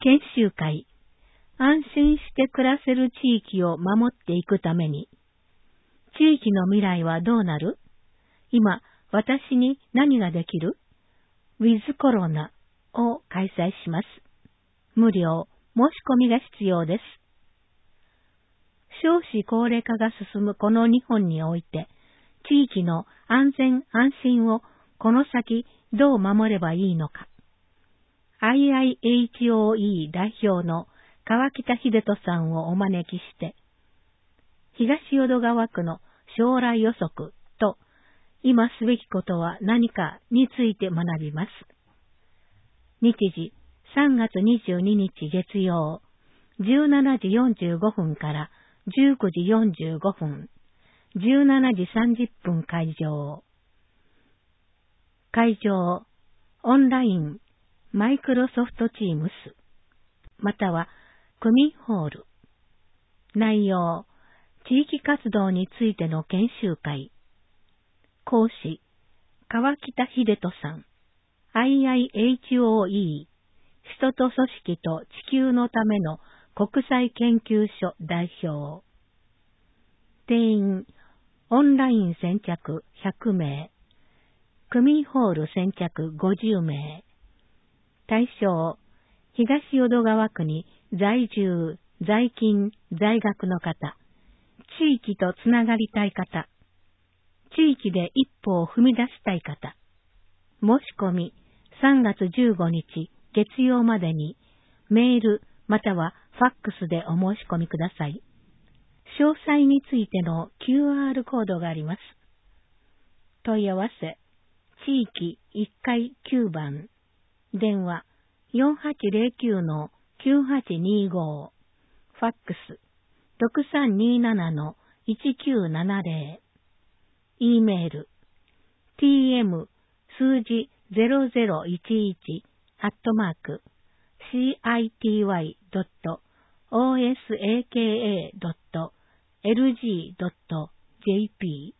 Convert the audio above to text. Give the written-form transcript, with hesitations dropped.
研修会、安心して暮らせる地域を守っていくために、地域の未来はどうなる？今、私に何ができる？ with コロナを開催します。無料、申し込みが必要です。少子高齢化が進むこの日本において、地域の安全安心をこの先どう守ればいいのか。IIHOE 代表の川北秀人さんをお招きして、東淀川区の将来予測と今すべきことは何かについて学びます。日時3月22日月曜、17時45分から19時45分、17時30分会場。会場、オンライン、マイクロソフトチームス、または区民ホール。内容、地域活動についての研修会。講師、川北秀人さん。IIHOE、人と組織と地球のための国際研究所代表。定員、オンライン先着100名。区民ホール先着50名。対象、東淀川区に在住、在勤、在学の方。地域とつながりたい方。地域で一歩を踏み出したい方。申し込み、3月15日月曜までにメールまたはファックスでお申し込みください。詳細についての QR コードがあります。問い合わせ、地域1階9番、電話 4809-9825、ファックス 6327-1970、E メール、tm 数字0011@city.osaka.lg.jp